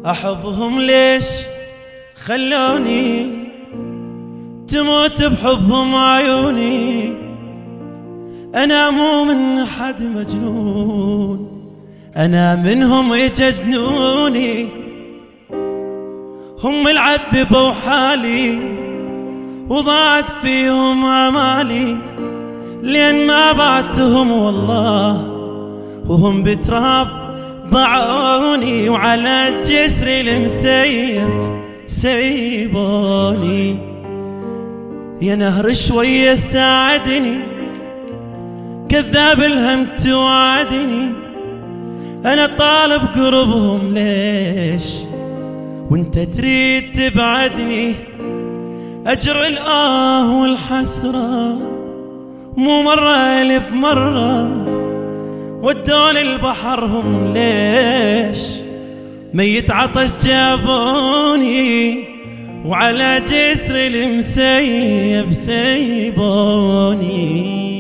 أحبهم ليش خلوني تموت بحبهم عيوني. أنا مو من حد مجنون، أنا منهم يجنوني. هم العذبوا حالي وضاعت فيهم أمالي، لين ما بعتهم والله وهم بتراب ضعوني، وعلى الجسر المسيف سيبوني. يا نهر شوية ساعدني، كذاب الهم توعدني. أنا طالب قربهم ليش وانت تريد تبعدني؟ أجر الآه والحسرة مو مرة ألف مرة، ودون البحر هم ليش ميت عطش جابوني، وعلى جسر المسيب سيبوني.